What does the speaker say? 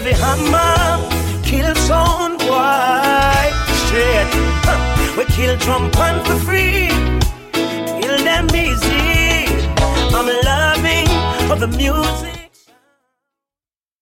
heavy hammer, kill sound boy. Straight, we kill drum pan for free. Kill them easy. I'm loving of the music.